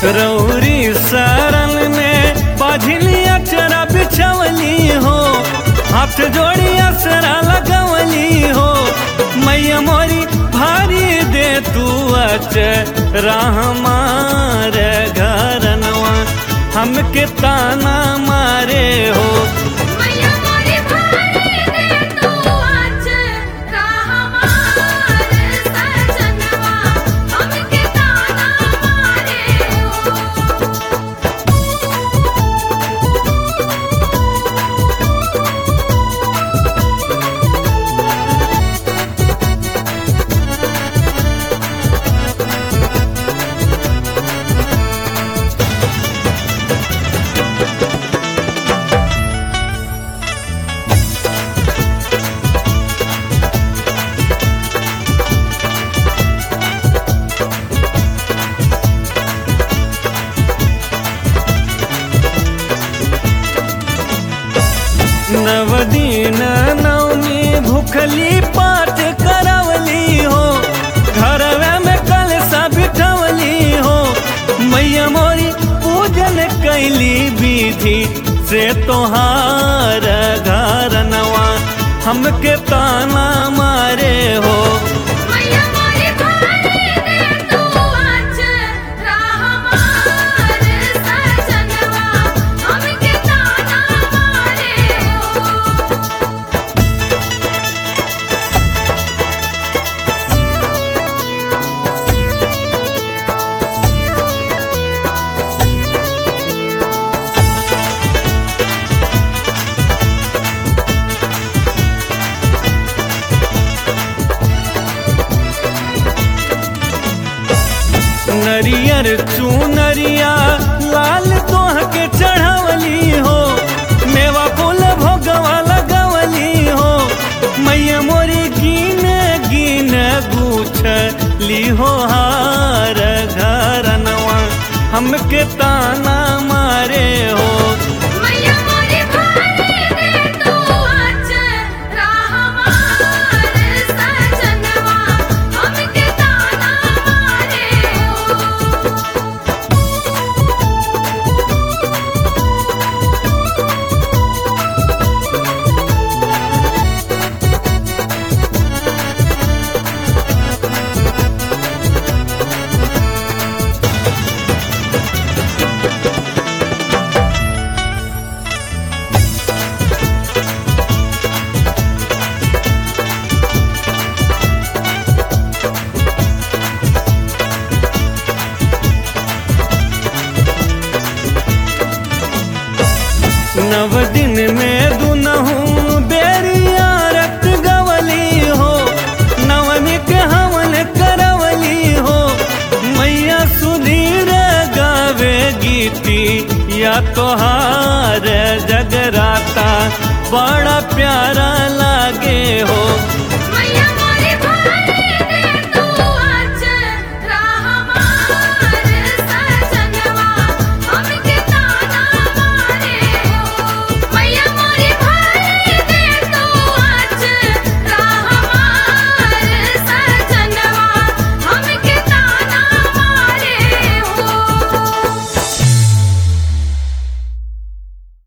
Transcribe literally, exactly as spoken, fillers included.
रौरी शरण में बाझिली अचरा बिछवली हो, हाथ जोड़ी असरा लगवली हो। मैया मोरी भारी दे तू अचरा हमारे घरनवा, हमके ताना मारे हो। नवदीन नवमी भूखली पाठ करवली हो, घरवे में कलशा बिठवली हो। मैया मोरी पूजन कैली विधि से तोहार घरनवा, हमके ताना मारे हो। नरियर चूनरिया लाल तोह के चढ़ावली हो, मेवा फूल भोगवा लगवली हो। मैया मोरी गिन गिन गुछली हो हार घरनवा, हमके ताना मारे हो। नव दिन में दुनहु बेरिया रत गवली हो, नवमी के हवन करवली हो। मैया सुधीर गावे गीती या तोहार जगराता, बड़ा प्यारा लागे हो।